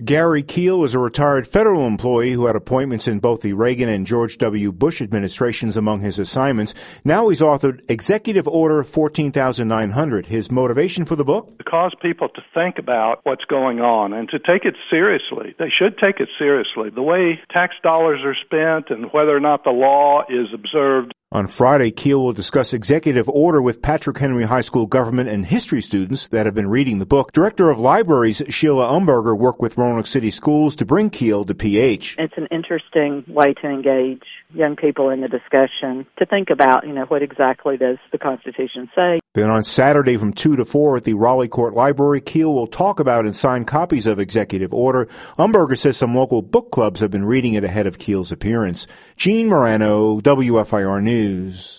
Gary Keel is a retired federal employee who had appointments in both the Reagan and George W. Bush administrations among his assignments. Now he's authored Executive Order 14,900. His motivation for the book? To cause people to think about what's going on and to take it seriously. They should take it seriously. The way tax dollars are spent and whether or not the law is observed. On Friday, Keel will discuss Executive Order with Patrick Henry High School government and history students that have been reading the book. Director of Libraries Sheila Umberger worked with Roanoke City Schools to bring Keel to PH. It's an interesting way to engage young people in the discussion, to think about, what exactly does the Constitution say. Then on Saturday from 2 to 4 at the Raleigh Court Library, Keel will talk about and sign copies of Executive Order. Umberger says some local book clubs have been reading it ahead of Keel's appearance. Gene Morano, WFIR News.